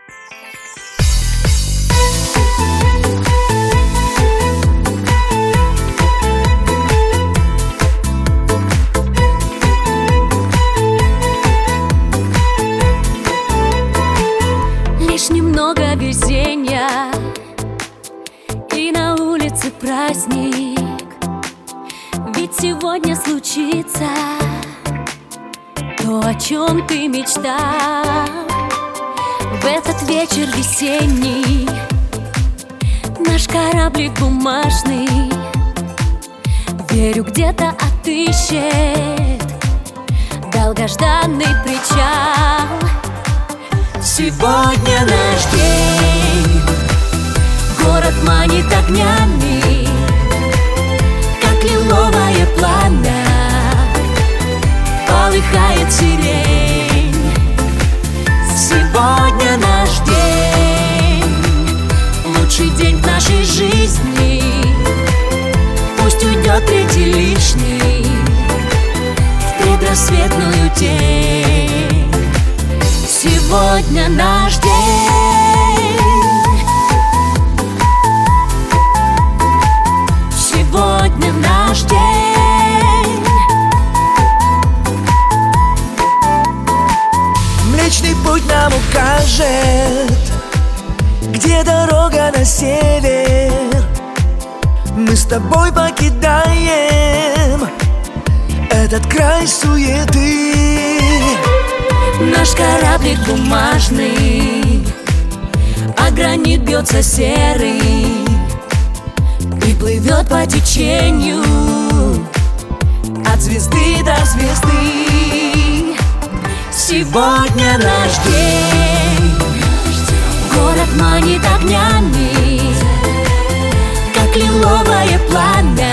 Лишь немного везения, и на улице праздник. Ведь сегодня случится то, о чем ты мечтал. В этот вечер весенний наш кораблик бумажный, верю, где-то отыщет долгожданный причал. Сегодня наш день, город манит огнями, как лиловое пламя полыхает сирень. Сегодня наш день, лучший день в нашей жизни. Пусть уйдет третий лишний в предрассветную тень. Сегодня наш день, сегодня наш день. Млечный путь нам укажет, где дорога на север. Мы с тобой покидаем этот край суеты. Наш кораблик бумажный, а гранит бьется серый и плывет по течению от звезды до звезды. Сегодня наш день, город манит огнями, как лиловое пламя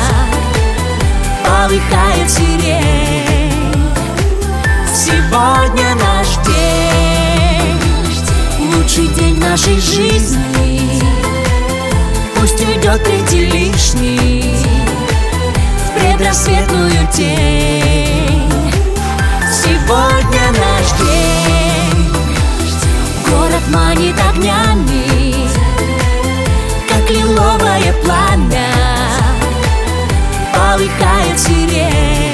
полыхает сирень. Сегодня наш день, лучший день в нашей жизни. Пусть уйдет третий лишний в предрассветную тень. Сегодня наш день, город манит огнями, как лиловое пламя полыхает сирень.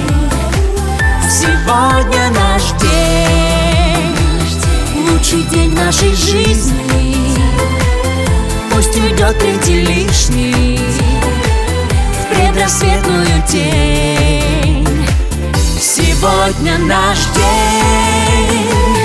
Сегодня наш день, лучший день в нашей жизни. Пусть уйдет третий лишний в предрассветную тень. Сегодня наш день.